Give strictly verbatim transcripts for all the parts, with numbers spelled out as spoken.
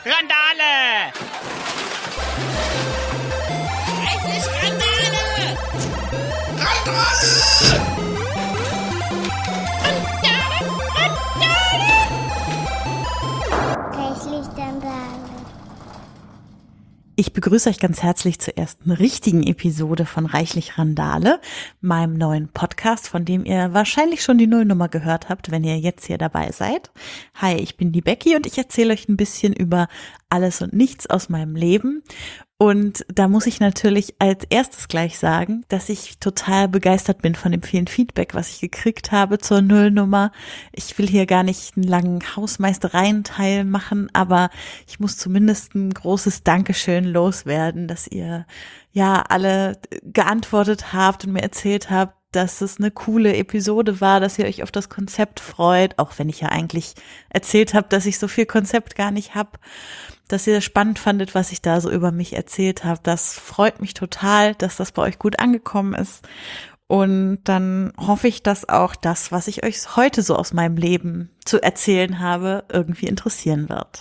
Randale! Reichlich Randale! Randale! Ich begrüße euch ganz herzlich zur ersten richtigen Episode von Reichlich Randale, meinem neuen Podcast, von dem ihr wahrscheinlich schon die Nullnummer gehört habt, wenn ihr jetzt hier dabei seid. Hi, ich bin die Becky und ich erzähle euch ein bisschen über alles und nichts aus meinem Leben. Und da muss ich natürlich als erstes gleich sagen, dass ich total begeistert bin von dem vielen Feedback, was ich gekriegt habe zur Nullnummer. Ich will hier gar nicht einen langen Hausmeistereien-Teil machen, aber ich muss zumindest ein großes Dankeschön loswerden, dass ihr ja alle geantwortet habt und mir erzählt habt, dass es eine coole Episode war, dass ihr euch auf das Konzept freut, auch wenn ich ja eigentlich erzählt habe, dass ich so viel Konzept gar nicht habe, dass ihr spannend fandet, was ich da so über mich erzählt habe. Das freut mich total, dass das bei euch gut angekommen ist. Und dann hoffe ich, dass auch das, was ich euch heute so aus meinem Leben zu erzählen habe, irgendwie interessieren wird.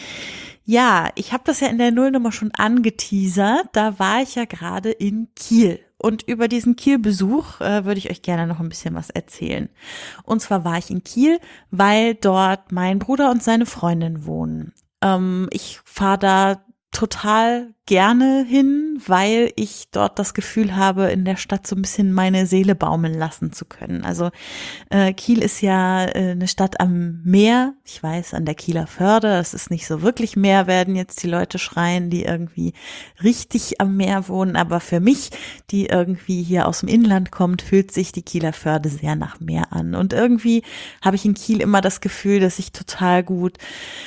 Ja, ich habe das ja in der Nullnummer schon angeteasert. Da war ich ja gerade in Kiel. Und über diesen Kiel-Besuch äh, würde ich euch gerne noch ein bisschen was erzählen. Und zwar war ich in Kiel, weil dort mein Bruder und seine Freundin wohnen. Ähm, ich fahre da total gerne hin, weil ich dort das Gefühl habe, in der Stadt so ein bisschen meine Seele baumeln lassen zu können. Also äh, Kiel ist ja äh, eine Stadt am Meer. Ich weiß, an der Kieler Förde, es ist nicht so wirklich Meer, werden jetzt die Leute schreien, die irgendwie richtig am Meer wohnen. Aber für mich, die irgendwie hier aus dem Inland kommt, fühlt sich die Kieler Förde sehr nach Meer an. Und irgendwie habe ich in Kiel immer das Gefühl, dass ich total gut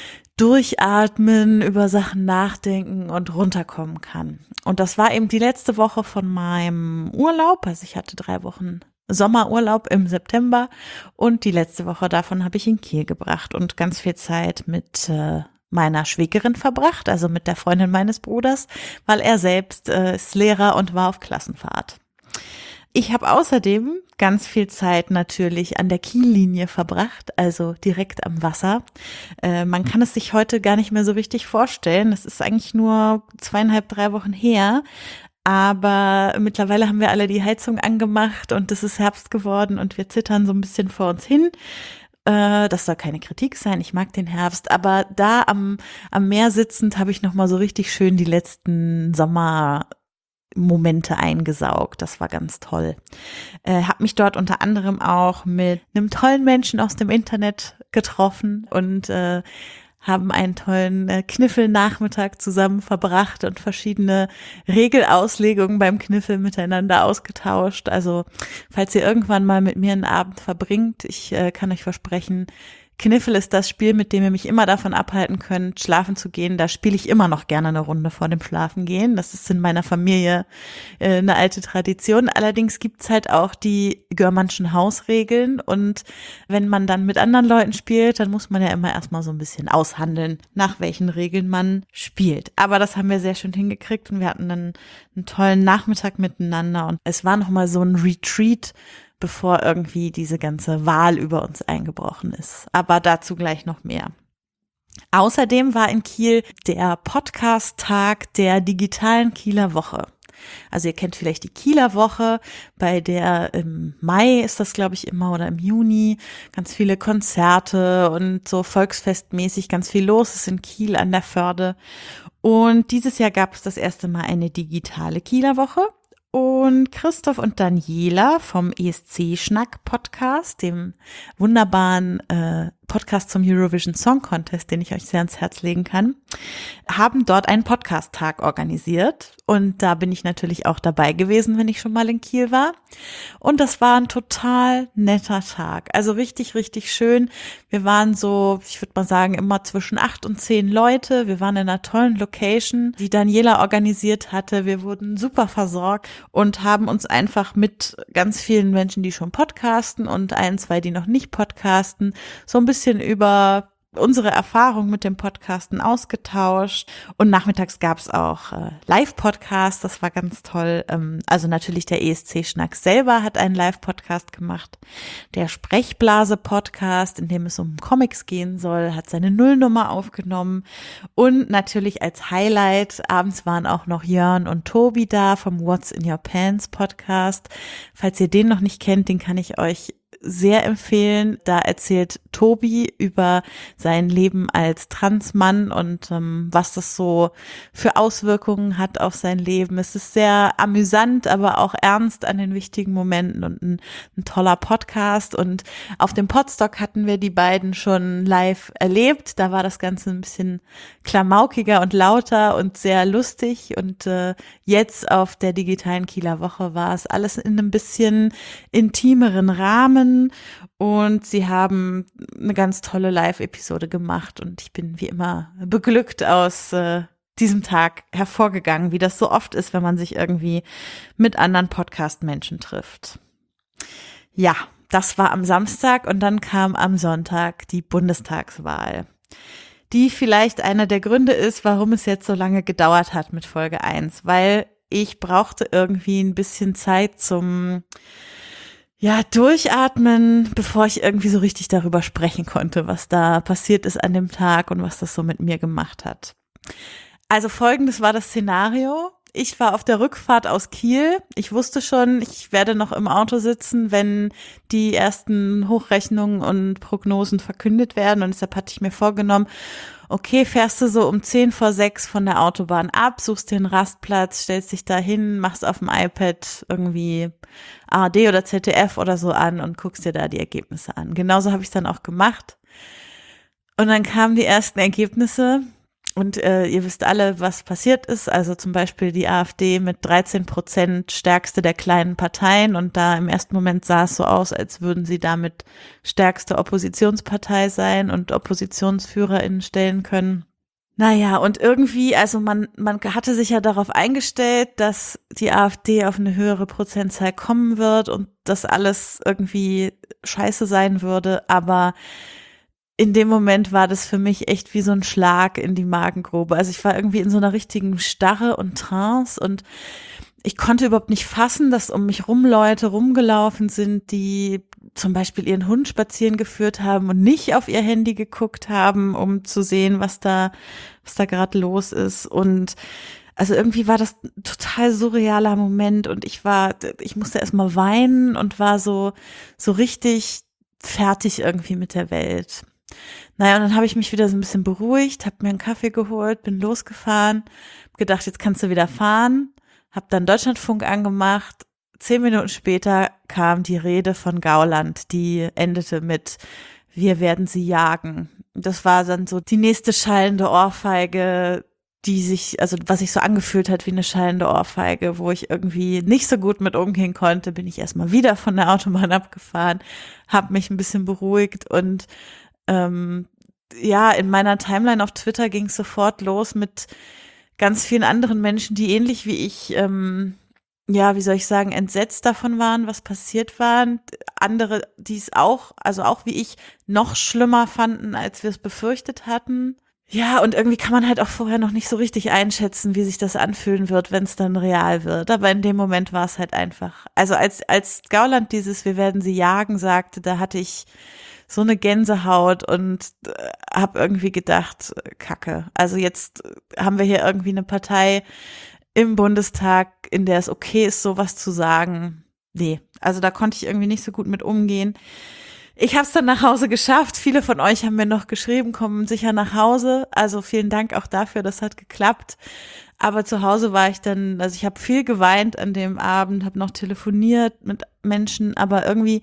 durchatmen, über Sachen nachdenken und runterkommen kann. Und das war eben die letzte Woche von meinem Urlaub. Also ich hatte drei Wochen Sommerurlaub im September und die letzte Woche davon habe ich in Kiel gebracht und ganz viel Zeit mit äh, meiner Schwägerin verbracht, also mit der Freundin meines Bruders, weil er selbst äh, ist Lehrer und war auf Klassenfahrt. Ich habe außerdem ganz viel Zeit natürlich an der Kiellinie verbracht, also direkt am Wasser. Äh, man kann es sich heute gar nicht mehr so richtig vorstellen. Das ist eigentlich nur zweieinhalb, drei Wochen her. Aber mittlerweile haben wir alle die Heizung angemacht und es ist Herbst geworden und wir zittern so ein bisschen vor uns hin. Äh, das soll keine Kritik sein, ich mag den Herbst. Aber da am, am Meer sitzend habe ich nochmal so richtig schön die letzten Sommer Momente eingesaugt. Das war ganz toll. Äh, hab mich dort unter anderem auch mit einem tollen Menschen aus dem Internet getroffen und äh, haben einen tollen äh, Kniffelnachmittag zusammen verbracht und verschiedene Regelauslegungen beim Kniffel miteinander ausgetauscht. Also falls ihr irgendwann mal mit mir einen Abend verbringt, ich äh, kann euch versprechen, Kniffel ist das Spiel, mit dem ihr mich immer davon abhalten könnt, schlafen zu gehen. Da spiele ich immer noch gerne eine Runde vor dem Schlafengehen. Das ist in meiner Familie äh, eine alte Tradition. Allerdings gibt's halt auch die Görmannschen Hausregeln. Und wenn man dann mit anderen Leuten spielt, dann muss man ja immer erstmal so ein bisschen aushandeln, nach welchen Regeln man spielt. Aber das haben wir sehr schön hingekriegt und wir hatten dann einen tollen Nachmittag miteinander. Und es war nochmal so ein Retreat, bevor irgendwie diese ganze Wahl über uns eingebrochen ist. Aber dazu gleich noch mehr. Außerdem war in Kiel der Podcast-Tag der digitalen Kieler Woche. Also ihr kennt vielleicht die Kieler Woche, bei der im Mai ist das, glaube ich, immer oder im Juni ganz viele Konzerte und so volksfestmäßig ganz viel los ist in Kiel an der Förde. Und dieses Jahr gab es das erste Mal eine digitale Kieler Woche. Und Christoph und Daniela vom E S C-Schnack-Podcast, dem wunderbaren äh, Podcast zum Eurovision Song Contest, den ich euch sehr ans Herz legen kann, haben dort einen Podcast-Tag organisiert. Und da bin ich natürlich auch dabei gewesen, wenn ich schon mal in Kiel war. Und das war ein total netter Tag. Also richtig, richtig schön. Wir waren so, ich würde mal sagen, immer zwischen acht und zehn Leute. Wir waren in einer tollen Location, die Daniela organisiert hatte. Wir wurden super versorgt und haben uns einfach mit ganz vielen Menschen, die schon podcasten und ein, zwei, die noch nicht podcasten, so ein bisschen über unsere Erfahrung mit dem Podcasten ausgetauscht und nachmittags gab es auch äh, Live-Podcasts, das war ganz toll. Ähm, also natürlich der E S C-Schnack selber hat einen Live-Podcast gemacht. Der Sprechblase-Podcast, in dem es um Comics gehen soll, hat seine Nullnummer aufgenommen und natürlich als Highlight abends waren auch noch Jörn und Tobi da vom What's in Your Pants Podcast. Falls ihr den noch nicht kennt, den kann ich euch sehr empfehlen. Da erzählt Tobi über sein Leben als Transmann und ähm, was das so für Auswirkungen hat auf sein Leben. Es ist sehr amüsant, aber auch ernst an den wichtigen Momenten und ein, ein toller Podcast. Und auf dem Podstock hatten wir die beiden schon live erlebt. Da war das Ganze ein bisschen klamaukiger und lauter und sehr lustig. Und äh, jetzt auf der digitalen Kieler Woche war es alles in einem bisschen intimeren Rahmen. Und sie haben eine ganz tolle Live-Episode gemacht und ich bin wie immer beglückt aus äh, diesem Tag hervorgegangen, wie das so oft ist, wenn man sich irgendwie mit anderen Podcast-Menschen trifft. Ja, das war am Samstag und dann kam am Sonntag die Bundestagswahl, die vielleicht einer der Gründe ist, warum es jetzt so lange gedauert hat mit Folge eins, weil ich brauchte irgendwie ein bisschen Zeit zum Ja, durchatmen, bevor ich irgendwie so richtig darüber sprechen konnte, was da passiert ist an dem Tag und was das so mit mir gemacht hat. Also folgendes war das Szenario. Ich war auf der Rückfahrt aus Kiel. Ich wusste schon, ich werde noch im Auto sitzen, wenn die ersten Hochrechnungen und Prognosen verkündet werden. Und deshalb hatte ich mir vorgenommen, okay, fährst du so um zehn vor sechs von der Autobahn ab, suchst dir einen Rastplatz, stellst dich da hin, machst auf dem iPad irgendwie A R D oder Z D F oder so an und guckst dir da die Ergebnisse an. Genauso habe ich es dann auch gemacht. Und dann kamen die ersten Ergebnisse und äh, ihr wisst alle, was passiert ist. Also zum Beispiel die AfD mit dreizehn Prozent stärkste der kleinen Parteien und da im ersten Moment sah es so aus, als würden sie damit stärkste Oppositionspartei sein und OppositionsführerInnen stellen können. Naja, und irgendwie, also man, man hatte sich ja darauf eingestellt, dass die AfD auf eine höhere Prozentzahl kommen wird und das alles irgendwie scheiße sein würde, aber in dem Moment war das für mich echt wie so ein Schlag in die Magengrube. Also ich war irgendwie in so einer richtigen Starre und Trance und ich konnte überhaupt nicht fassen, dass um mich rum Leute rumgelaufen sind, die zum Beispiel ihren Hund spazieren geführt haben und nicht auf ihr Handy geguckt haben, um zu sehen, was da, was da gerade los ist. Und also irgendwie war das ein total surrealer Moment und ich war, ich musste erstmal weinen und war so, so richtig fertig irgendwie mit der Welt. Naja, und dann habe ich mich wieder so ein bisschen beruhigt, habe mir einen Kaffee geholt, bin losgefahren, hab gedacht, jetzt kannst du wieder fahren, habe dann Deutschlandfunk angemacht. Zehn Minuten später kam die Rede von Gauland, die endete mit „Wir werden sie jagen". Das war dann so die nächste schallende Ohrfeige, die sich, also was sich so angefühlt hat wie eine schallende Ohrfeige, wo ich irgendwie nicht so gut mit umgehen konnte, bin ich erstmal wieder von der Autobahn abgefahren, habe mich ein bisschen beruhigt und ähm, ja, in meiner Timeline auf Twitter ging es sofort los mit ganz vielen anderen Menschen, die ähnlich wie ich, ähm, ja, wie soll ich sagen, entsetzt davon waren, was passiert war. Andere, die es auch, also auch wie ich, noch schlimmer fanden, als wir es befürchtet hatten. Ja, und irgendwie kann man halt auch vorher noch nicht so richtig einschätzen, wie sich das anfühlen wird, wenn es dann real wird. Aber in dem Moment war es halt einfach, also als, als Gauland dieses „Wir werden sie jagen" sagte, da hatte ich so eine Gänsehaut und äh, habe irgendwie gedacht, Kacke. Also jetzt haben wir hier irgendwie eine Partei im Bundestag, in der es okay ist, sowas zu sagen. Nee, also da konnte ich irgendwie nicht so gut mit umgehen. Ich habe es dann nach Hause geschafft. Viele von euch haben mir noch geschrieben, kommen sicher nach Hause. Also vielen Dank auch dafür, das hat geklappt. Aber zu Hause war ich dann, also ich habe viel geweint an dem Abend, habe noch telefoniert mit Menschen, aber irgendwie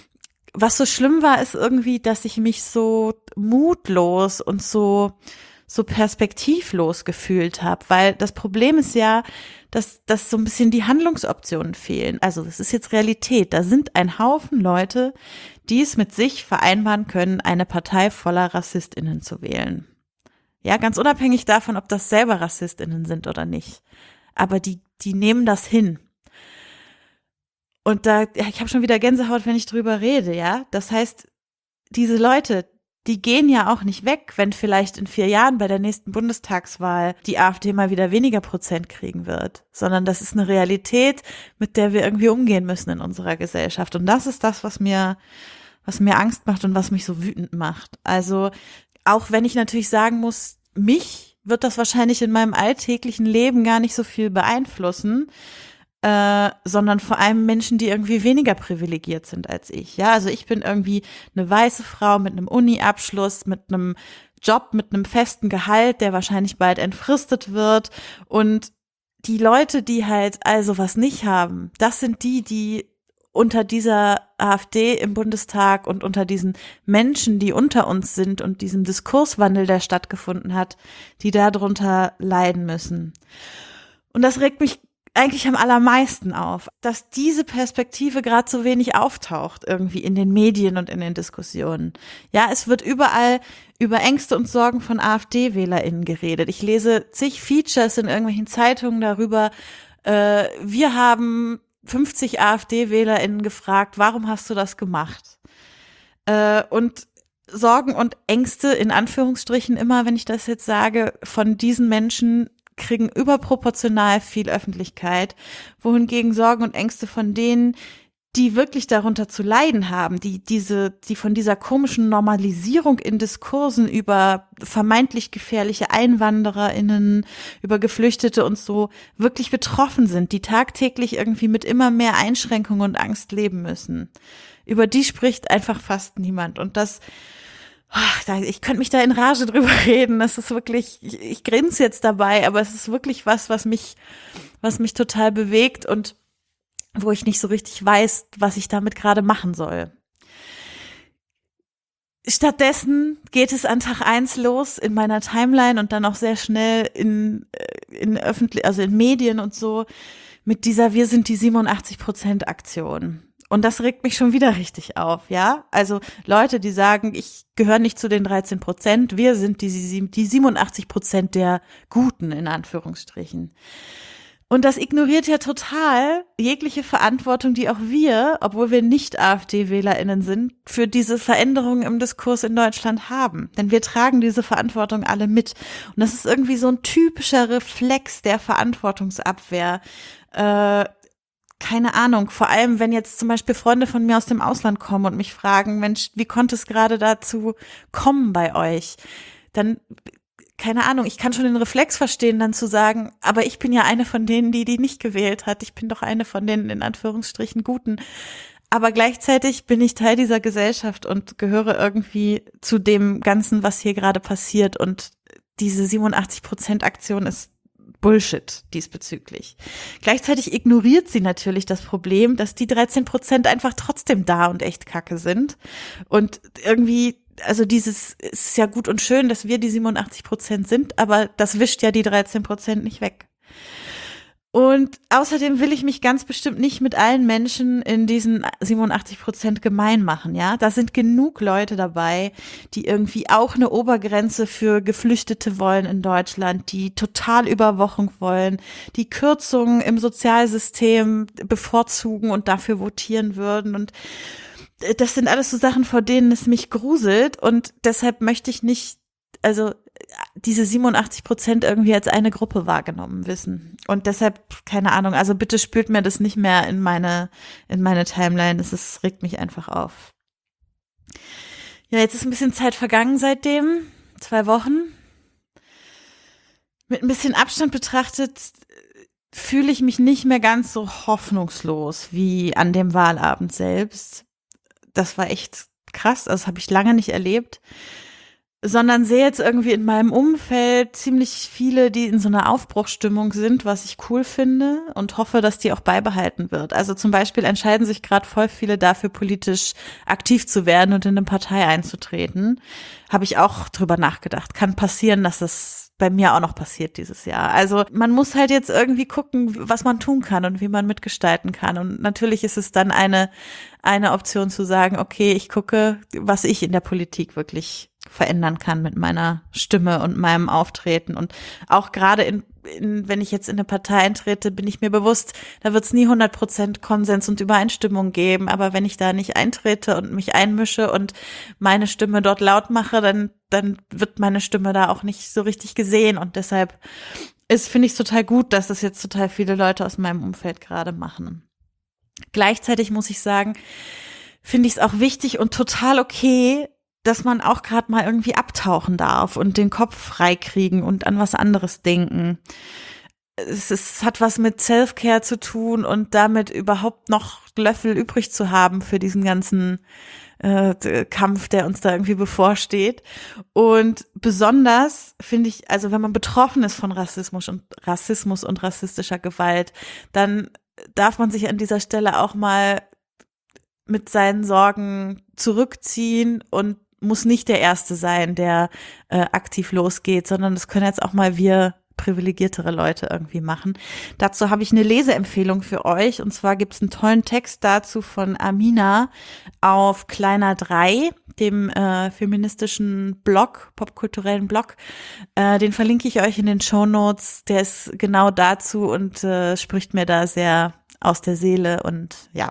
was so schlimm war, ist irgendwie, dass ich mich so mutlos und so so perspektivlos gefühlt habe, weil das Problem ist ja, dass dass so ein bisschen die Handlungsoptionen fehlen. Also das ist jetzt Realität. Da sind ein Haufen Leute, die es mit sich vereinbaren können, eine Partei voller RassistInnen zu wählen. Ja, ganz unabhängig davon, ob das selber RassistInnen sind oder nicht. Aber die die nehmen das hin. Und da, ja, ich habe schon wieder Gänsehaut, wenn ich drüber rede, ja. Das heißt, diese Leute, die gehen ja auch nicht weg, wenn vielleicht in vier Jahren bei der nächsten Bundestagswahl die AfD mal wieder weniger Prozent kriegen wird, sondern das ist eine Realität, mit der wir irgendwie umgehen müssen in unserer Gesellschaft. Und das ist das, was mir, was mir Angst macht und was mich so wütend macht. Also auch wenn ich natürlich sagen muss, mich wird das wahrscheinlich in meinem alltäglichen Leben gar nicht so viel beeinflussen, Äh, sondern vor allem Menschen, die irgendwie weniger privilegiert sind als ich. Ja, also ich bin irgendwie eine weiße Frau mit einem Uni-Abschluss, mit einem Job, mit einem festen Gehalt, der wahrscheinlich bald entfristet wird. Und die Leute, die halt also was nicht haben, das sind die, die unter dieser AfD im Bundestag und unter diesen Menschen, die unter uns sind und diesem Diskurswandel, der stattgefunden hat, die darunter leiden müssen. Und das regt mich eigentlich am allermeisten auf, dass diese Perspektive gerade so wenig auftaucht irgendwie in den Medien und in den Diskussionen. Ja, es wird überall über Ängste und Sorgen von AfD-WählerInnen geredet. Ich lese zig Features in irgendwelchen Zeitungen darüber. Äh, wir haben fünfzig AfD-WählerInnen gefragt, warum hast du das gemacht? Äh, und Sorgen und Ängste in Anführungsstrichen immer, wenn ich das jetzt sage, von diesen Menschen kriegen überproportional viel Öffentlichkeit, wohingegen Sorgen und Ängste von denen, die wirklich darunter zu leiden haben, die diese, die von dieser komischen Normalisierung in Diskursen über vermeintlich gefährliche EinwandererInnen, über Geflüchtete und so wirklich betroffen sind, die tagtäglich irgendwie mit immer mehr Einschränkungen und Angst leben müssen. Über die spricht einfach fast niemand. Und das Ich könnte mich da in Rage drüber reden. Das ist wirklich, ich, ich grinse jetzt dabei, aber es ist wirklich was, was mich, was mich total bewegt und wo ich nicht so richtig weiß, was ich damit gerade machen soll. Stattdessen geht es an Tag eins los in meiner Timeline und dann auch sehr schnell in, in öffentlich, also in Medien und so mit dieser Wir sind die siebenundachtzig Prozent Aktion. Und das regt mich schon wieder richtig auf, ja? Also Leute, die sagen, ich gehöre nicht zu den dreizehn Prozent, wir sind die, die siebenundachtzig Prozent der Guten, in Anführungsstrichen. Und das ignoriert ja total jegliche Verantwortung, die auch wir, obwohl wir nicht AfD-WählerInnen sind, für diese Veränderungen im Diskurs in Deutschland haben. Denn wir tragen diese Verantwortung alle mit. Und das ist irgendwie so ein typischer Reflex der Verantwortungsabwehr, äh, keine Ahnung, vor allem wenn jetzt zum Beispiel Freunde von mir aus dem Ausland kommen und mich fragen, Mensch, wie konnte es gerade dazu kommen bei euch? Dann, keine Ahnung, ich kann schon den Reflex verstehen, dann zu sagen, aber ich bin ja eine von denen, die die nicht gewählt hat. Ich bin doch eine von den in Anführungsstrichen Guten. Aber gleichzeitig bin ich Teil dieser Gesellschaft und gehöre irgendwie zu dem Ganzen, was hier gerade passiert. Und diese siebenundachtzig Prozent Aktion ist Bullshit diesbezüglich. Gleichzeitig ignoriert sie natürlich das Problem, dass die dreizehn Prozent einfach trotzdem da und echt kacke sind. Und irgendwie, also dieses ist ja gut und schön, dass wir die siebenundachtzig Prozent sind, aber das wischt ja die dreizehn Prozent nicht weg. Und außerdem will ich mich ganz bestimmt nicht mit allen Menschen in diesen siebenundachtzig Prozent gemein machen, ja. Da sind genug Leute dabei, die irgendwie auch eine Obergrenze für Geflüchtete wollen in Deutschland, die total Überwachung wollen, die Kürzungen im Sozialsystem bevorzugen und dafür votieren würden. Und das sind alles so Sachen, vor denen es mich gruselt. Und deshalb möchte ich nicht, also diese siebenundachtzig Prozent irgendwie als eine Gruppe wahrgenommen wissen. Und deshalb, keine Ahnung, also bitte spült mir das nicht mehr in meine, in meine Timeline. Es ist, regt mich einfach auf. Ja, jetzt ist ein bisschen Zeit vergangen seitdem. Zwei Wochen. Mit ein bisschen Abstand betrachtet fühle ich mich nicht mehr ganz so hoffnungslos wie an dem Wahlabend selbst. Das war echt krass, also das habe ich lange nicht erlebt. Sondern sehe jetzt irgendwie in meinem Umfeld ziemlich viele, die in so einer Aufbruchsstimmung sind, was ich cool finde und hoffe, dass die auch beibehalten wird. Also zum Beispiel entscheiden sich gerade voll viele dafür, politisch aktiv zu werden und in eine Partei einzutreten. Habe ich auch drüber nachgedacht. Kann passieren, dass das bei mir auch noch passiert dieses Jahr. Also man muss halt jetzt irgendwie gucken, was man tun kann und wie man mitgestalten kann. Und natürlich ist es dann eine, eine Option zu sagen, okay, ich gucke, was ich in der Politik wirklich verändern kann mit meiner Stimme und meinem Auftreten. Und auch gerade in, in, wenn ich jetzt in eine Partei eintrete, bin ich mir bewusst, da wird es nie hundert Prozent Konsens und Übereinstimmung geben. Aber wenn ich da nicht eintrete und mich einmische und meine Stimme dort laut mache, dann, dann wird meine Stimme da auch nicht so richtig gesehen. Und deshalb ist, finde ich es total gut, dass das jetzt total viele Leute aus meinem Umfeld gerade machen. Gleichzeitig muss ich sagen, finde ich es auch wichtig und total okay, dass man auch gerade mal irgendwie abtauchen darf und den Kopf freikriegen und an was anderes denken. Es, ist, es hat was mit Self-Care zu tun und damit überhaupt noch Löffel übrig zu haben für diesen ganzen äh, Kampf, der uns da irgendwie bevorsteht. Und besonders finde ich, also wenn man betroffen ist von Rassismus und Rassismus und rassistischer Gewalt, dann darf man sich an dieser Stelle auch mal mit seinen Sorgen zurückziehen und muss nicht der Erste sein, der äh, aktiv losgeht, sondern das können jetzt auch mal wir privilegiertere Leute irgendwie machen. Dazu habe ich eine Leseempfehlung für euch, und zwar gibt es einen tollen Text dazu von Amina auf Kleiner drei, dem äh, feministischen Blog, popkulturellen Blog. Äh, den verlinke ich euch in den Shownotes. Der ist genau dazu und äh, spricht mir da sehr aus der Seele und ja.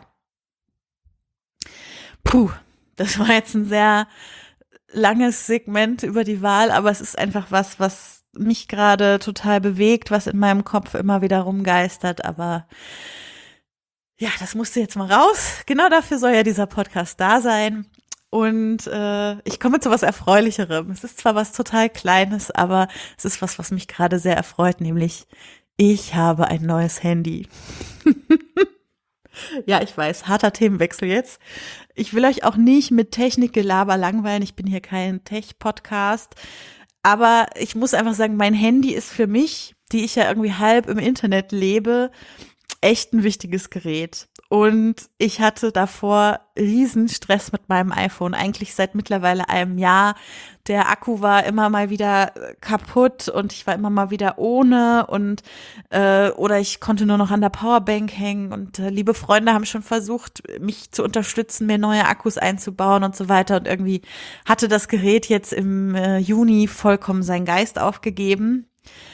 Puh, das war jetzt ein sehr langes Segment über die Wahl, aber es ist einfach was, was mich gerade total bewegt, was in meinem Kopf immer wieder rumgeistert, aber ja, das musste jetzt mal raus. Genau dafür soll ja dieser Podcast da sein. Und äh, ich komme zu was Erfreulicherem. Es ist zwar was total Kleines, aber es ist was, was mich gerade sehr erfreut, nämlich ich habe ein neues Handy. Ja, ich weiß, harter Themenwechsel jetzt. Ich will euch auch nicht mit Technikgelaber langweilen. Ich bin hier kein Tech-Podcast. Aber ich muss einfach sagen, mein Handy ist für mich, die ich ja irgendwie halb im Internet lebe, echt ein wichtiges Gerät. Und ich hatte davor riesen Stress mit meinem iPhone, eigentlich seit mittlerweile einem Jahr. Der Akku war immer mal wieder kaputt und ich war immer mal wieder ohne und äh, oder ich konnte nur noch an der Powerbank hängen und äh, liebe Freunde haben schon versucht, mich zu unterstützen, mir neue Akkus einzubauen und so weiter. Und irgendwie hatte das Gerät jetzt im äh, Juni vollkommen seinen Geist aufgegeben.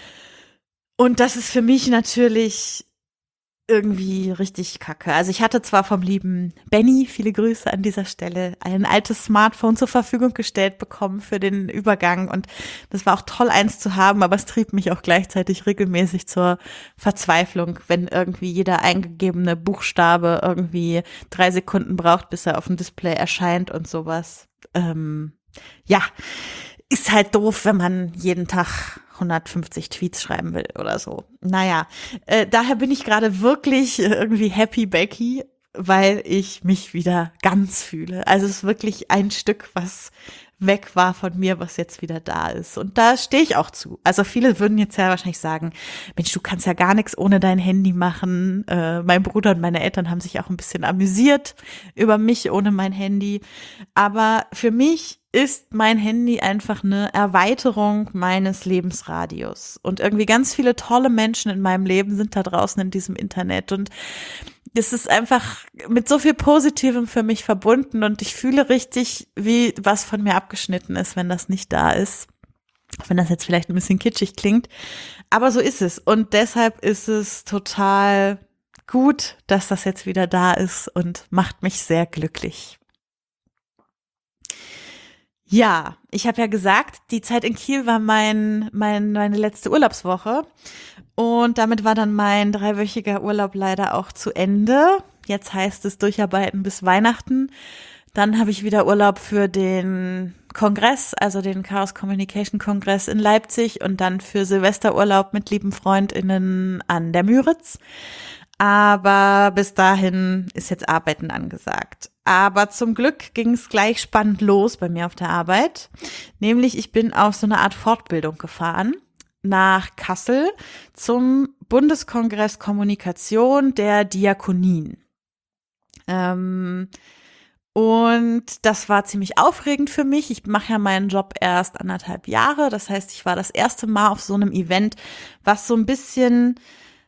Und das ist für mich natürlich irgendwie richtig kacke. Also ich hatte zwar vom lieben Benny, viele Grüße an dieser Stelle, ein altes Smartphone zur Verfügung gestellt bekommen für den Übergang und das war auch toll, eins zu haben, aber es trieb mich auch gleichzeitig regelmäßig zur Verzweiflung, wenn irgendwie jeder eingegebene Buchstabe irgendwie drei Sekunden braucht, bis er auf dem Display erscheint und sowas. Ähm, ja, ist halt doof, wenn man jeden Tag hundertfünfzig Tweets schreiben will oder so. Naja, äh, daher bin ich gerade wirklich irgendwie happy Becky, weil ich mich wieder ganz fühle. Also es ist wirklich ein Stück, was weg war von mir, was jetzt wieder da ist. Und da stehe ich auch zu. Also viele würden jetzt ja wahrscheinlich sagen, Mensch, du kannst ja gar nichts ohne dein Handy machen. Äh, mein Bruder und meine Eltern haben sich auch ein bisschen amüsiert über mich ohne mein Handy. Aber für mich ist mein Handy einfach eine Erweiterung meines Lebensradius. Und irgendwie ganz viele tolle Menschen in meinem Leben sind da draußen in diesem Internet. Und es ist einfach mit so viel Positivem für mich verbunden. Und ich fühle richtig, wie was von mir abgeschnitten ist, wenn das nicht da ist. Auch wenn das jetzt vielleicht ein bisschen kitschig klingt. Aber so ist es. Und deshalb ist es total gut, dass das jetzt wieder da ist und macht mich sehr glücklich. Ja, ich habe ja gesagt, die Zeit in Kiel war mein, mein meine letzte Urlaubswoche und damit war dann mein dreiwöchiger Urlaub leider auch zu Ende. Jetzt heißt es durcharbeiten bis Weihnachten. Dann habe ich wieder Urlaub für den Kongress, also den Chaos Communication Kongress in Leipzig und dann für Silvesterurlaub mit lieben FreundInnen an der Müritz. Aber bis dahin ist jetzt Arbeiten angesagt. Aber zum Glück ging es gleich spannend los bei mir auf der Arbeit. Nämlich ich bin auf so eine Art Fortbildung gefahren nach Kassel zum Bundeskongress Kommunikation der Diakonien. Ähm, und das war ziemlich aufregend für mich. Ich mache ja meinen Job erst anderthalb Jahre. Das heißt, ich war das erste Mal auf so einem Event, was so ein bisschen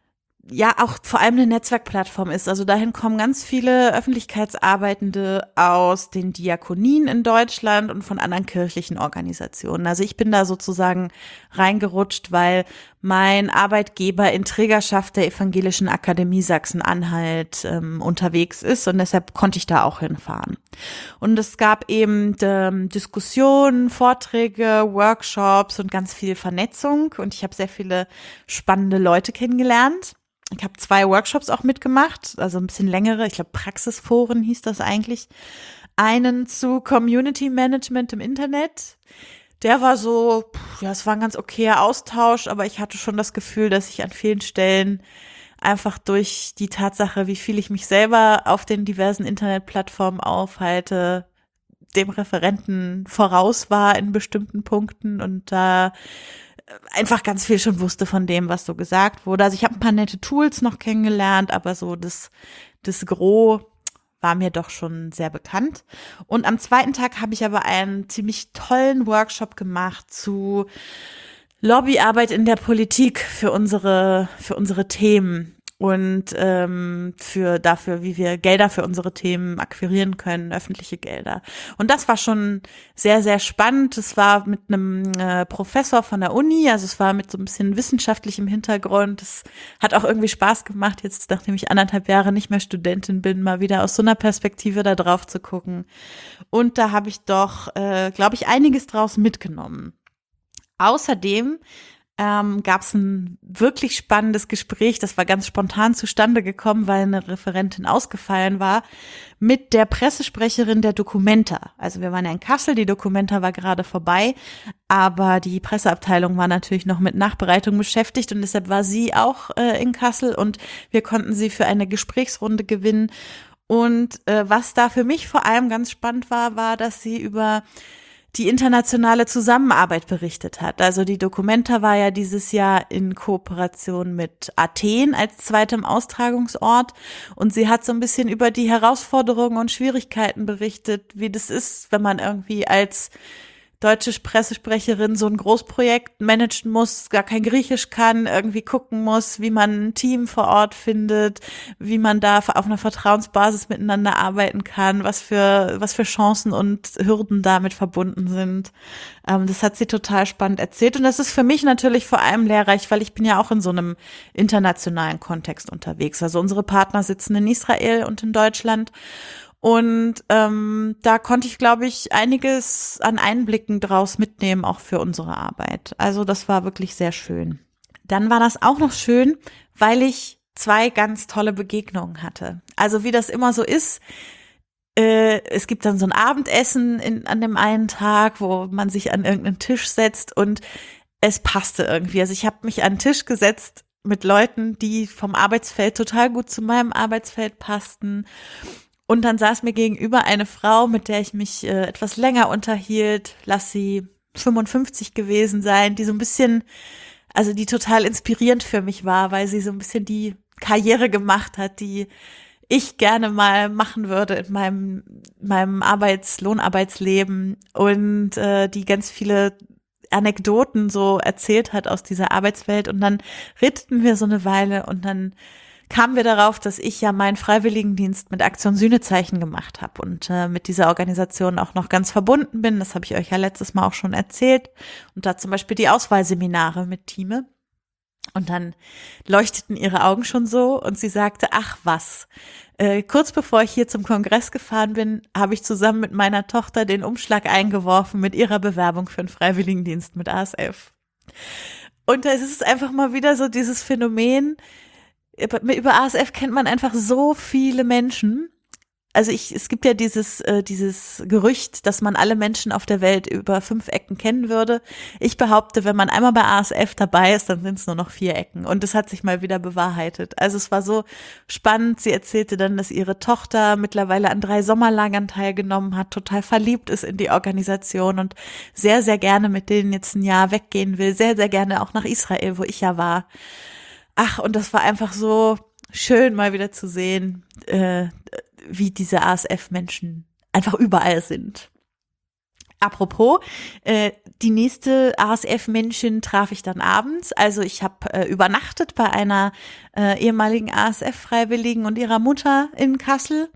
ja auch vor allem eine Netzwerkplattform ist. Also dahin kommen ganz viele Öffentlichkeitsarbeitende aus den Diakonien in Deutschland und von anderen kirchlichen Organisationen. Also ich bin da sozusagen reingerutscht, weil mein Arbeitgeber in Trägerschaft der Evangelischen Akademie Sachsen-Anhalt ähm, unterwegs ist und deshalb konnte ich da auch hinfahren. Und es gab eben ähm, Diskussionen, Vorträge, Workshops und ganz viel Vernetzung und ich habe sehr viele spannende Leute kennengelernt. Ich habe zwei Workshops auch mitgemacht, also ein bisschen längere, ich glaube Praxisforen hieß das eigentlich. Einen zu Community Management im Internet. Der war so, ja, es war ein ganz okayer Austausch, aber ich hatte schon das Gefühl, dass ich an vielen Stellen einfach durch die Tatsache, wie viel ich mich selber auf den diversen Internetplattformen aufhalte, dem Referenten voraus war in bestimmten Punkten und da einfach ganz viel schon wusste von dem, was so gesagt wurde. Also ich habe ein paar nette Tools noch kennengelernt, aber so das, das Gros war mir doch schon sehr bekannt. Und am zweiten Tag habe ich aber einen ziemlich tollen Workshop gemacht zu Lobbyarbeit in der Politik für unsere, für unsere Themen. Und ähm, für dafür, wie wir Gelder für unsere Themen akquirieren können, öffentliche Gelder. Und das war schon sehr, sehr spannend. Es war mit einem äh, Professor von der Uni, also es war mit so ein bisschen wissenschaftlichem Hintergrund. Es hat auch irgendwie Spaß gemacht, jetzt nachdem ich anderthalb Jahre nicht mehr Studentin bin, mal wieder aus so einer Perspektive da drauf zu gucken. Und da habe ich doch, äh, glaube ich, einiges draus mitgenommen. Außerdem Ähm, gab es ein wirklich spannendes Gespräch, das war ganz spontan zustande gekommen, weil eine Referentin ausgefallen war, mit der Pressesprecherin der Documenta. Also wir waren ja in Kassel, die Documenta war gerade vorbei, aber die Presseabteilung war natürlich noch mit Nachbereitung beschäftigt und deshalb war sie auch äh, in Kassel und wir konnten sie für eine Gesprächsrunde gewinnen. Und äh, was da für mich vor allem ganz spannend war, war, dass sie über die internationale Zusammenarbeit berichtet hat. Also die Documenta war ja dieses Jahr in Kooperation mit Athen als zweitem Austragungsort und sie hat so ein bisschen über die Herausforderungen und Schwierigkeiten berichtet, wie das ist, wenn man irgendwie als deutsche Pressesprecherin so ein Großprojekt managen muss, gar kein Griechisch kann, irgendwie gucken muss, wie man ein Team vor Ort findet, wie man da auf einer Vertrauensbasis miteinander arbeiten kann, was für was für Chancen und Hürden damit verbunden sind. Ähm, das hat sie total spannend erzählt und das ist für mich natürlich vor allem lehrreich, weil ich bin ja auch in so einem internationalen Kontext unterwegs. Also unsere Partner sitzen in Israel und in Deutschland. Und ähm, da konnte ich, glaube ich, einiges an Einblicken draus mitnehmen, auch für unsere Arbeit. Also das war wirklich sehr schön. Dann war das auch noch schön, weil ich zwei ganz tolle Begegnungen hatte. Also wie das immer so ist, äh, es gibt dann so ein Abendessen in, an dem einen Tag, wo man sich an irgendeinen Tisch setzt und es passte irgendwie. Also ich habe mich an den Tisch gesetzt mit Leuten, die vom Arbeitsfeld total gut zu meinem Arbeitsfeld passten. Und dann saß mir gegenüber eine Frau, mit der ich mich äh, etwas länger unterhielt, lass sie fünfundfünfzig gewesen sein, die so ein bisschen, also die total inspirierend für mich war, weil sie so ein bisschen die Karriere gemacht hat, die ich gerne mal machen würde in meinem meinem Arbeits-, Lohnarbeitsleben und äh, die ganz viele Anekdoten so erzählt hat aus dieser Arbeitswelt. Und dann redeten wir so eine Weile und dann kamen wir darauf, dass ich ja meinen Freiwilligendienst mit Aktion Sühnezeichen gemacht habe und äh, mit dieser Organisation auch noch ganz verbunden bin. Das habe ich euch ja letztes Mal auch schon erzählt. Und da zum Beispiel die Auswahlseminare mit Thieme. Und dann leuchteten ihre Augen schon so und sie sagte, ach was, äh, kurz bevor ich hier zum Kongress gefahren bin, habe ich zusammen mit meiner Tochter den Umschlag eingeworfen mit ihrer Bewerbung für einen Freiwilligendienst mit A S F. Und es ist einfach mal wieder so dieses Phänomen, über A S F kennt man einfach so viele Menschen. Also ich, es gibt ja dieses, äh, dieses Gerücht, dass man alle Menschen auf der Welt über fünf Ecken kennen würde. Ich behaupte, wenn man einmal bei A S F dabei ist, dann sind es nur noch vier Ecken. Und das hat sich mal wieder bewahrheitet. Also es war so spannend. Sie erzählte dann, dass ihre Tochter mittlerweile an drei Sommerlagern teilgenommen hat, total verliebt ist in die Organisation und sehr, sehr gerne mit denen jetzt ein Jahr weggehen will. Sehr, sehr gerne auch nach Israel, wo ich ja war. Ach, und das war einfach so schön, mal wieder zu sehen, äh, wie diese A S F-Menschen einfach überall sind. Apropos, äh, Die nächste A S F-Männchen traf ich dann abends. Also ich habe äh, übernachtet bei einer äh, ehemaligen A S F-Freiwilligen und ihrer Mutter in Kassel,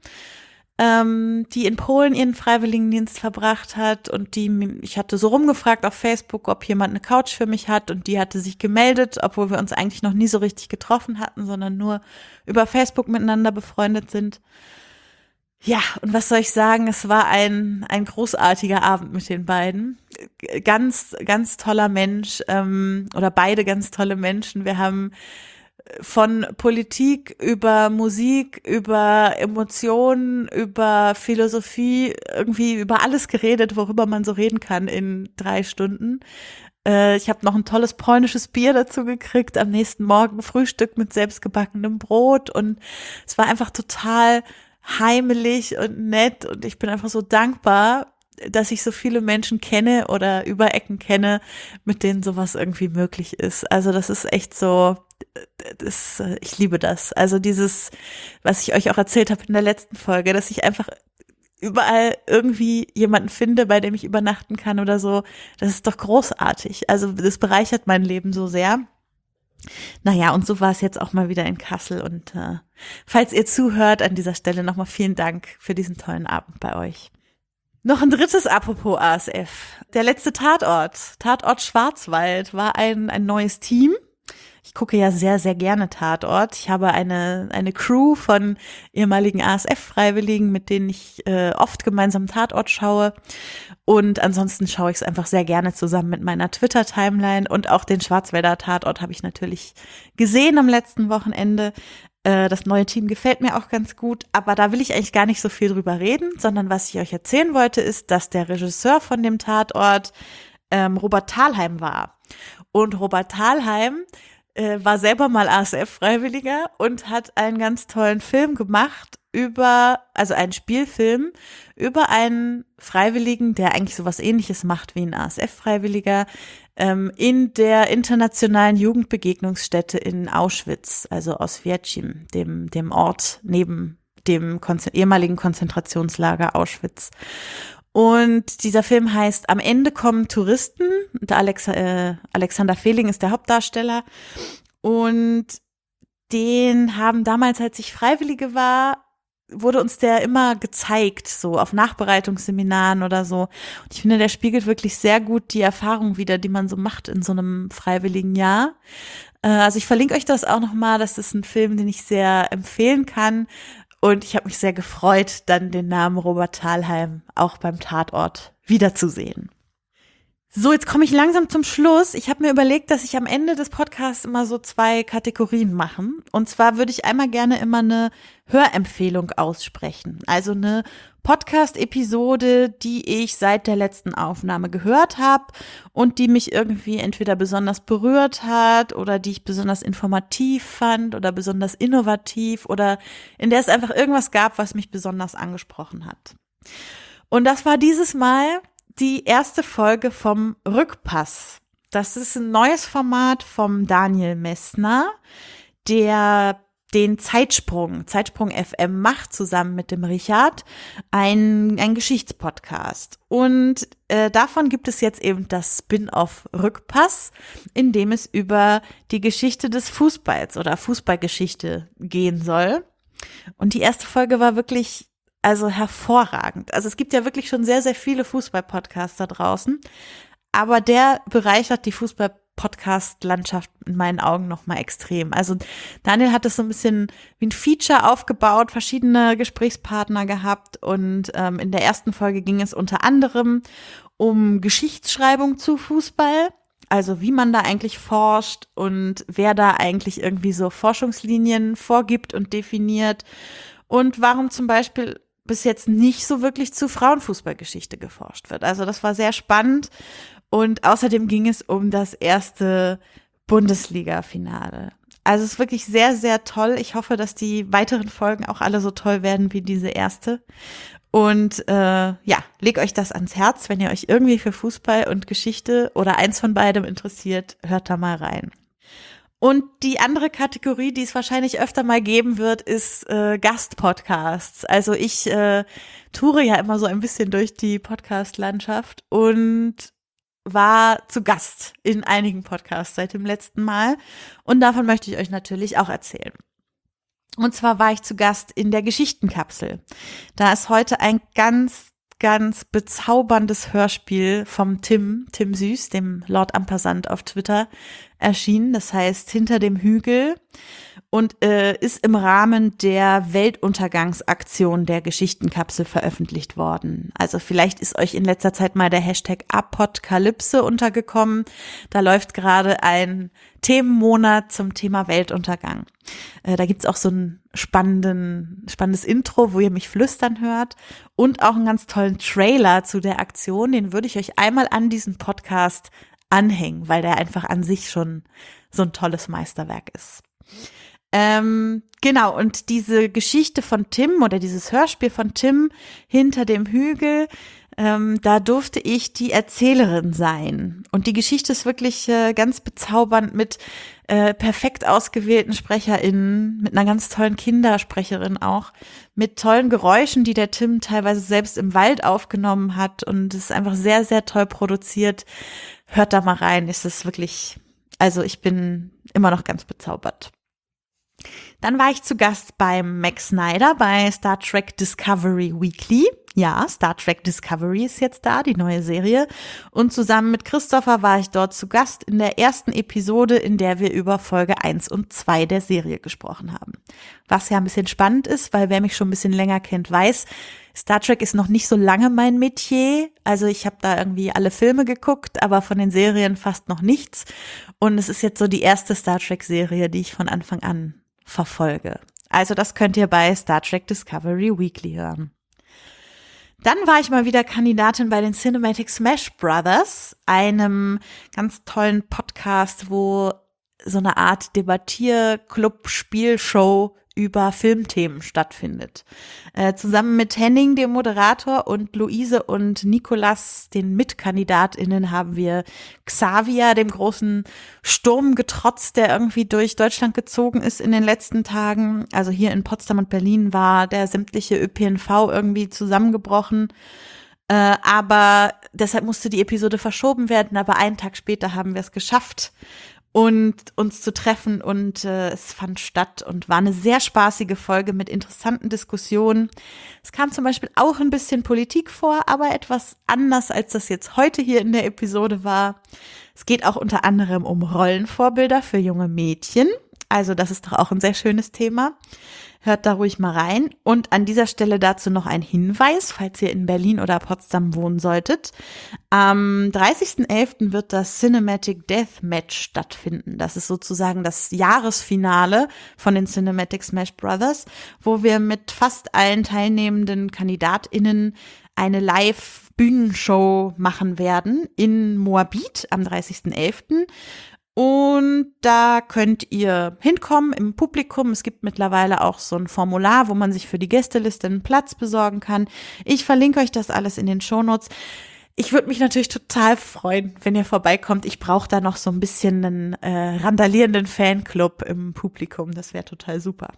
ähm, die in Polen ihren Freiwilligendienst verbracht hat. Und die, ich hatte so rumgefragt auf Facebook, ob jemand eine Couch für mich hat. Und die hatte sich gemeldet, obwohl wir uns eigentlich noch nie so richtig getroffen hatten, sondern nur über Facebook miteinander befreundet sind. Ja, und was soll ich sagen? Es war ein ein großartiger Abend mit den beiden. Ganz, ganz toller Mensch, ähm, oder beide ganz tolle Menschen. Wir haben von Politik über Musik, über Emotionen, über Philosophie, irgendwie über alles geredet, worüber man so reden kann in drei Stunden. Äh, ich habe noch ein tolles polnisches Bier dazu gekriegt, am nächsten Morgen Frühstück mit selbstgebackenem Brot, und es war einfach total heimelig und nett, und ich bin einfach so dankbar, dass ich so viele Menschen kenne oder über Ecken kenne, mit denen sowas irgendwie möglich ist. Also das ist echt so, das, ich liebe das. Also dieses, was ich euch auch erzählt habe in der letzten Folge, dass ich einfach überall irgendwie jemanden finde, bei dem ich übernachten kann oder so, das ist doch großartig. Also das bereichert mein Leben so sehr. Naja, und so war es jetzt auch mal wieder in Kassel, und äh, falls ihr zuhört, an dieser Stelle nochmal vielen Dank für diesen tollen Abend bei euch. Noch ein drittes apropos A S F. Der letzte Tatort, Tatort Schwarzwald, war ein ein neues Team. Ich gucke ja sehr, sehr gerne Tatort. Ich habe eine eine Crew von ehemaligen A S F-Freiwilligen, mit denen ich äh, oft gemeinsam Tatort schaue. Und ansonsten schaue ich es einfach sehr gerne zusammen mit meiner Twitter-Timeline. Und auch den Schwarzwälder Tatort habe ich natürlich gesehen am letzten Wochenende. Äh, das neue Team gefällt mir auch ganz gut. Aber da will ich eigentlich gar nicht so viel drüber reden, sondern was ich euch erzählen wollte, ist, dass der Regisseur von dem Tatort ähm, Robert Thalheim war. Und Robert Thalheim äh, war selber mal A S F-Freiwilliger und hat einen ganz tollen Film gemacht über, also einen Spielfilm über einen Freiwilligen, der eigentlich sowas Ähnliches macht wie ein A S F-Freiwilliger, ähm, in der internationalen Jugendbegegnungsstätte in Auschwitz, also Oswiecim, dem, dem Ort neben dem Konze- ehemaligen Konzentrationslager Auschwitz. Und dieser Film heißt Am Ende kommen Touristen. Der Alex, äh, Alexander Fehling ist der Hauptdarsteller. Und den haben damals, als ich Freiwillige war, wurde uns der immer gezeigt, so auf Nachbereitungsseminaren oder so. Und ich finde, der spiegelt wirklich sehr gut die Erfahrung wider, die man so macht in so einem freiwilligen Jahr. Äh, also ich verlinke euch das auch nochmal. Das ist ein Film, den ich sehr empfehlen kann. Und ich habe mich sehr gefreut, dann den Namen Robert Thalheim auch beim Tatort wiederzusehen. So, jetzt komme ich langsam zum Schluss. Ich habe mir überlegt, dass ich am Ende des Podcasts immer so zwei Kategorien machen. Und zwar würde ich einmal gerne immer eine Hörempfehlung aussprechen. Also eine Podcast-Episode, die ich seit der letzten Aufnahme gehört habe und die mich irgendwie entweder besonders berührt hat oder die ich besonders informativ fand oder besonders innovativ oder in der es einfach irgendwas gab, was mich besonders angesprochen hat. Und das war dieses Mal die erste Folge vom Rückpass. Das ist ein neues Format vom Daniel Messner, der den Zeitsprung, Zeitsprung F M macht, zusammen mit dem Richard, ein, ein Geschichtspodcast. Und äh, davon gibt es jetzt eben das Spin-off Rückpass, in dem es über die Geschichte des Fußballs oder Fußballgeschichte gehen soll. Und die erste Folge war wirklich also hervorragend. Also es gibt ja wirklich schon sehr, sehr viele Fußball-Podcasts da draußen, aber der bereichert die Fußball-Podcast-Landschaft in meinen Augen nochmal extrem. Also Daniel hat es so ein bisschen wie ein Feature aufgebaut, verschiedene Gesprächspartner gehabt, und ähm, in der ersten Folge ging es unter anderem um Geschichtsschreibung zu Fußball, also wie man da eigentlich forscht und wer da eigentlich irgendwie so Forschungslinien vorgibt und definiert und warum zum Beispiel bis jetzt nicht so wirklich zu Frauenfußballgeschichte geforscht wird. Also das war sehr spannend, und außerdem ging es um das erste Bundesliga-Finale. Also es ist wirklich sehr, sehr toll. Ich hoffe, dass die weiteren Folgen auch alle so toll werden wie diese erste. Und äh, ja, leg euch das ans Herz, wenn ihr euch irgendwie für Fußball und Geschichte oder eins von beidem interessiert, hört da mal rein. Und die andere Kategorie, die es wahrscheinlich öfter mal geben wird, ist äh, Gastpodcasts. Also ich äh, toure ja immer so ein bisschen durch die Podcast-Landschaft und war zu Gast in einigen Podcasts seit dem letzten Mal und davon möchte ich euch natürlich auch erzählen. Und zwar war ich zu Gast in der Geschichtenkapsel. Da ist heute ein ganz, ganz bezauberndes Hörspiel vom Tim, Tim Süß, dem Lord Ampersand auf Twitter, erschienen. Das heißt Hinter dem Hügel und äh, ist im Rahmen der Weltuntergangsaktion der Geschichtenkapsel veröffentlicht worden. Also vielleicht ist euch in letzter Zeit mal der Hashtag Apokalypse untergekommen. Da läuft gerade ein Themenmonat zum Thema Weltuntergang. Äh, da gibt's auch so ein spannenden, spannendes Intro, wo ihr mich flüstern hört und auch einen ganz tollen Trailer zu der Aktion. Den würde ich euch einmal an diesen Podcast anhängen, weil der einfach an sich schon so ein tolles Meisterwerk ist. Ähm, genau, und diese Geschichte von Tim oder dieses Hörspiel von Tim Hinter dem Hügel, ähm, da durfte ich die Erzählerin sein. Und die Geschichte ist wirklich äh, ganz bezaubernd mit äh, perfekt ausgewählten SprecherInnen, mit einer ganz tollen Kindersprecherin auch, mit tollen Geräuschen, die der Tim teilweise selbst im Wald aufgenommen hat. Und es ist einfach sehr, sehr toll produziert. Hört da mal rein, ist es wirklich, also ich bin immer noch ganz bezaubert. Dann war ich zu Gast beim Max Snyder bei Star Trek Discovery Weekly. Ja, Star Trek Discovery ist jetzt da, die neue Serie. Und zusammen mit Christopher war ich dort zu Gast in der ersten Episode, in der wir über Folge eins und zwei der Serie gesprochen haben. Was ja ein bisschen spannend ist, weil wer mich schon ein bisschen länger kennt, weiß, Star Trek ist noch nicht so lange mein Metier. Also ich habe da irgendwie alle Filme geguckt, aber von den Serien fast noch nichts. Und es ist jetzt so die erste Star Trek-Serie, die ich von Anfang an verfolge. Also das könnt ihr bei Star Trek Discovery Weekly hören. Dann war ich mal wieder Kandidatin bei den Cinematic Smash Brothers, einem ganz tollen Podcast, wo so eine Art Debattierclub-Spielshow über Filmthemen stattfindet. Äh, zusammen mit Henning, dem Moderator, und Luise und Nikolas, den MitkandidatInnen, haben wir Xavier, dem großen Sturm, getrotzt, der irgendwie durch Deutschland gezogen ist in den letzten Tagen. Also hier in Potsdam und Berlin war der sämtliche Ö P N V irgendwie zusammengebrochen. Äh, aber deshalb musste die Episode verschoben werden. Aber einen Tag später haben wir es geschafft, und uns zu treffen, und äh, es fand statt und war eine sehr spaßige Folge mit interessanten Diskussionen. Es kam zum Beispiel auch ein bisschen Politik vor, aber etwas anders, als das jetzt heute hier in der Episode war. Es geht auch unter anderem um Rollenvorbilder für junge Mädchen. Also das ist doch auch ein sehr schönes Thema. Hört da ruhig mal rein. Und an dieser Stelle dazu noch ein Hinweis, falls ihr in Berlin oder Potsdam wohnen solltet. Am dreißigsten elften wird das Cinematic Deathmatch stattfinden. Das ist sozusagen das Jahresfinale von den Cinematic Smash Brothers, wo wir mit fast allen teilnehmenden KandidatInnen eine Live-Bühnenshow machen werden in Moabit am dreißigsten elften Und da könnt ihr hinkommen im Publikum. Es gibt mittlerweile auch so ein Formular, wo man sich für die Gästeliste einen Platz besorgen kann. Ich verlinke euch das alles in den Shownotes. Ich würde mich natürlich total freuen, wenn ihr vorbeikommt. Ich brauche da noch so ein bisschen einen äh, randalierenden Fanclub im Publikum. Das wäre total super.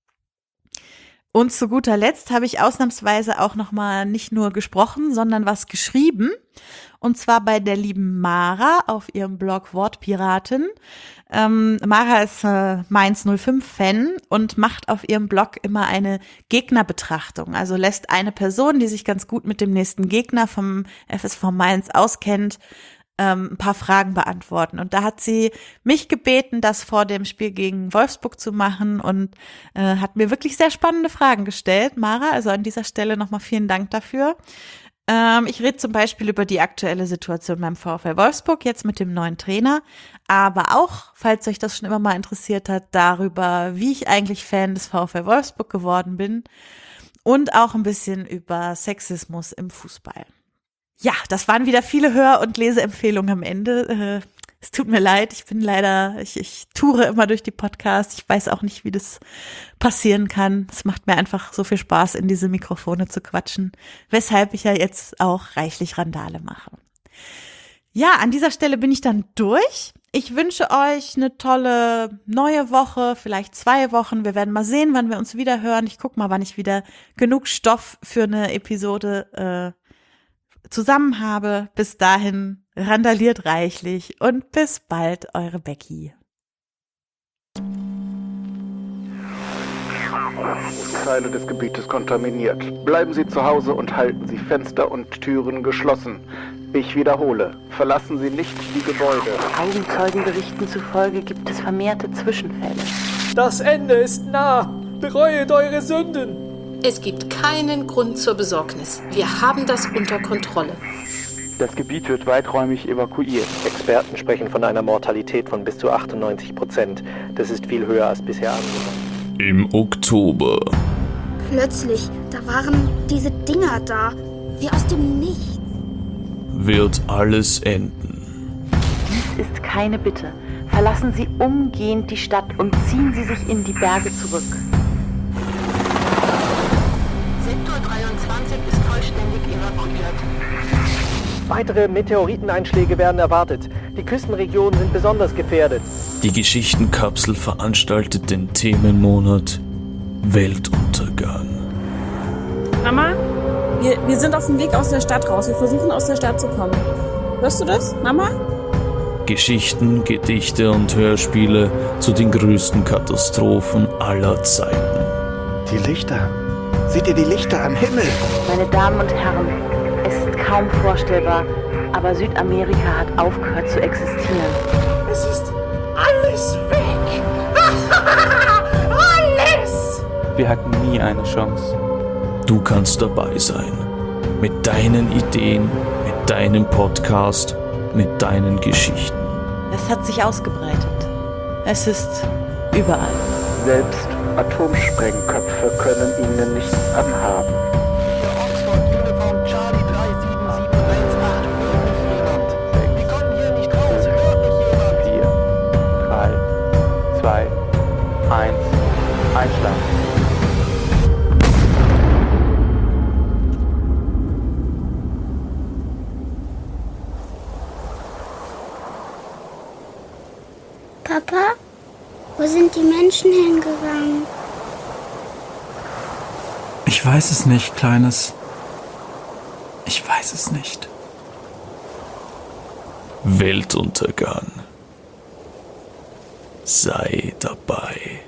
Und zu guter Letzt habe ich ausnahmsweise auch noch mal nicht nur gesprochen, sondern was geschrieben. Und zwar bei der lieben Mara auf ihrem Blog Wortpiraten. Ähm, Mara ist äh, Mainz null fünf Fan und macht auf ihrem Blog immer eine Gegnerbetrachtung. Also lässt eine Person, die sich ganz gut mit dem nächsten Gegner vom F S V Mainz auskennt, ähm, ein paar Fragen beantworten. Und da hat sie mich gebeten, das vor dem Spiel gegen Wolfsburg zu machen, und äh, hat mir wirklich sehr spannende Fragen gestellt. Mara, also an dieser Stelle nochmal vielen Dank dafür. Ähm, ich rede zum Beispiel über die aktuelle Situation beim VfL Wolfsburg, jetzt mit dem neuen Trainer, aber auch, falls euch das schon immer mal interessiert hat, darüber, wie ich eigentlich Fan des VfL Wolfsburg geworden bin, und auch ein bisschen über Sexismus im Fußball. Ja, das waren wieder viele Hör- und Leseempfehlungen am Ende. Äh, es tut mir leid, ich bin leider, ich, ich toure immer durch die Podcasts. Ich weiß auch nicht, wie das passieren kann. Es macht mir einfach so viel Spaß, in diese Mikrofone zu quatschen, weshalb ich ja jetzt auch reichlich Randale mache. Ja, an dieser Stelle bin ich dann durch. Ich wünsche euch eine tolle neue Woche, vielleicht zwei Wochen. Wir werden mal sehen, wann wir uns wieder hören. Ich gucke mal, wann ich wieder genug Stoff für eine Episode äh, zusammen habe. Bis dahin randaliert reichlich und bis bald, eure Becky. Teile des Gebietes kontaminiert. Bleiben Sie zu Hause und halten Sie Fenster und Türen geschlossen. Ich wiederhole, verlassen Sie nicht die Gebäude. Augenzeugenberichten zufolge gibt es vermehrte Zwischenfälle. Das Ende ist nah. Bereuet eure Sünden. Es gibt keinen Grund zur Besorgnis. Wir haben das unter Kontrolle. Das Gebiet wird weiträumig evakuiert. Experten sprechen von einer Mortalität von bis zu achtundneunzig Prozent. Das ist viel höher als bisher angenommen. Im Oktober. Plötzlich, da waren diese Dinger da, wie aus dem Nichts. Wird alles enden. Dies ist keine Bitte. Verlassen Sie umgehend die Stadt und ziehen Sie sich in die Berge zurück. Sektor dreiundzwanzig ist vollständig evakuiert. Weitere Meteoriteneinschläge werden erwartet. Die Küstenregionen sind besonders gefährdet. Die Geschichtenkapsel veranstaltet den Themenmonat Weltuntergang. Mama, wir, wir sind auf dem Weg aus der Stadt raus. Wir versuchen aus der Stadt zu kommen. Hörst du das, Mama? Geschichten, Gedichte und Hörspiele zu den größten Katastrophen aller Zeiten. Die Lichter. Seht ihr die Lichter am Himmel? Meine Damen und Herren, es ist kaum vorstellbar, aber Südamerika hat aufgehört zu existieren. Es ist alles weg. Alles! Wir hatten nie eine Chance. Du kannst dabei sein. Mit deinen Ideen, mit deinem Podcast, mit deinen Geschichten. Es hat sich ausgebreitet. Es ist überall. Selbst Atomsprengköpfe können ihnen nichts anhaben. Der Oxford Uniform Charlie drei sieben sieben eins acht hört nicht jemand. Wir kommen hier nicht raus, hört nicht jemand. vier, drei, zwei, eins, Einschlafen. Papa, wo sind die Menschen hingegangen? Ich weiß es nicht, Kleines. Ich weiß es nicht. Weltuntergang. Sei dabei.